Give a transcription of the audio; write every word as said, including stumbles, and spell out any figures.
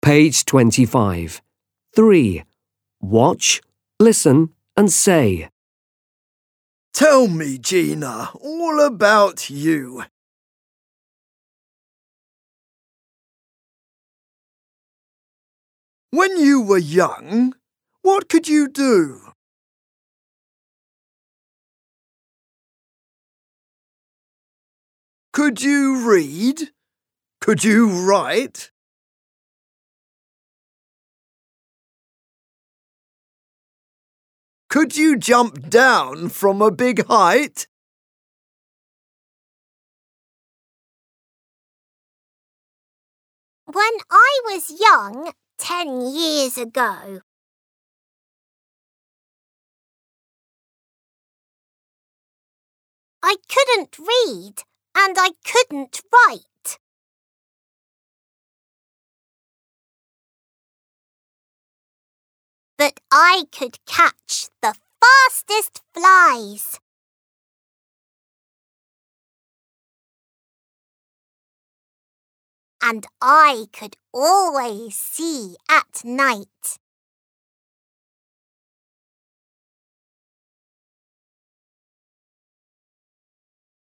Page twenty-five. three. Watch, listen and say. Tell me, Gina, all about you. When you were young, what could you do? Could you read? Could you write? Could you jump down from a big height? When I was young, ten years ago, I couldn't read and I couldn't write. But I could catch the fastest flies. And I could always see at night.